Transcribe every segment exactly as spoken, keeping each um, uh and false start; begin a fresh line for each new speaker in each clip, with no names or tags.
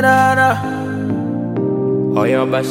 na na.
Oh yeah, boss.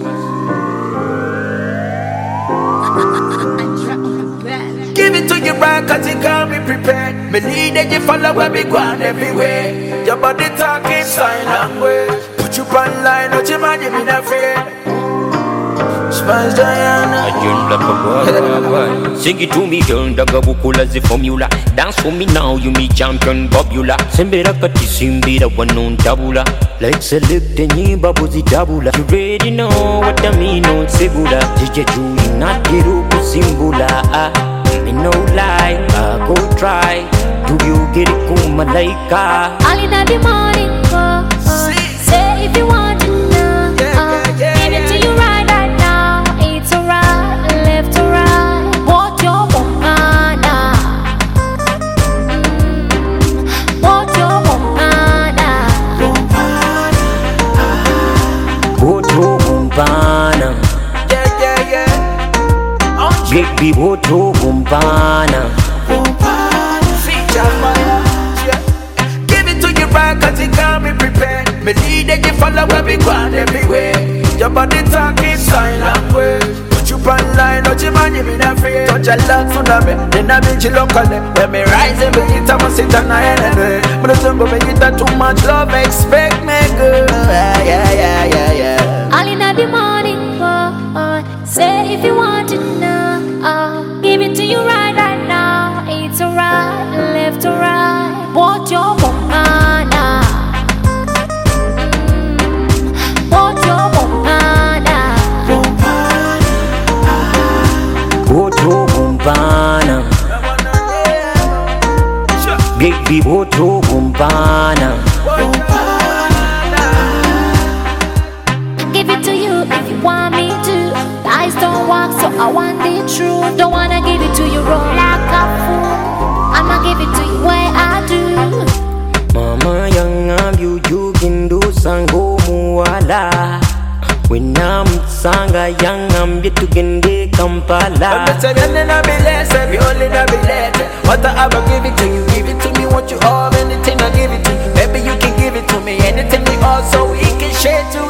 Give it to you back cause you can't be prepared. Me lead and you follow where me going everywhere. Your body talking sign language. Put you on line, not your man, you mean afraid. Spice Diana.
Ajun black boy. Sing it to me, girl. Daga bukula the formula. Dance for me now, you me champion Bobula. Sembera kati simbira wanon tabula. Like select any babuzi tabula. You already know what I mean on Sebula. Did you do not get up simbula? Me no lie, I go try. Do you get it kuma like a?
All in the morning, oh, oh. Say if you want to know, uh, give it to you right, right now. It's alright, left to right. What your woman, mm. What your woman,
What your woman,
yeah yeah yeah.
baby, what your woman.
Give it to you back cause you can't be prepared. Me lead and you follow where me going everywhere. Your body talking sign language. Put you on line, not your man, you mean afraid. Touch a lot to me, then I meet you locally. When me rise and me hit, I must sit on my enemy. But I don't go me get that too much love, expect me good. Yeah, yeah, yeah, yeah.
all in the morning, oh, oh. Say if you want to know, uh, give it to you right, right now. It's alright, left to right. What your woman, mm. What your woman,
What your woman, baby, what your woman.
give it to you if you want me to. Lies don't work, so I want the truth. Don't wanna give it to you raw like a fool. I'ma give it to you where I do.
Mama yang ambiu jugindu sango muwala. When I'm sanga yang ambiu tugende Kampala.
But say me na be less, me only na be less. What I ever give it to you, give it to me. What you have, anything I give it to you. Maybe you can give it to me, anything we also we can share too.